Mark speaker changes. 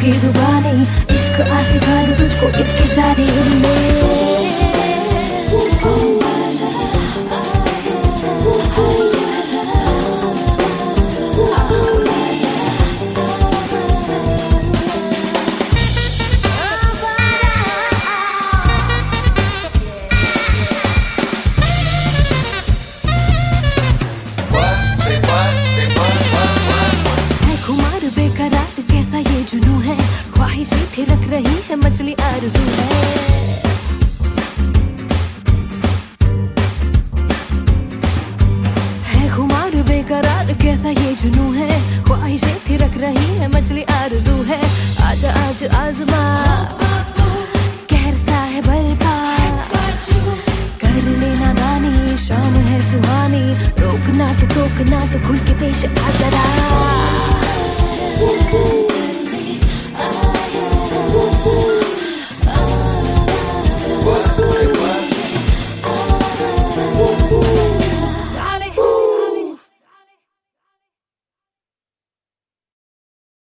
Speaker 1: मीठी जुबानी, इश्क आ सिखा दूं तुझको एक इशारे में। कैसा ये जुनू है, ख्वाहिशें थिरक रही है, मछली आरज़ू है खुमार बेकरार। कैसा ये जुनू है, ख्वाहिशें थिरक रही है, मछली आरज़ू है। आजा आज आज़मा, कहर सा है बरपा, कर लेना दानी, शाम है सुहानी, रोकना तो टोकना तो खुल के पेश आ जरा।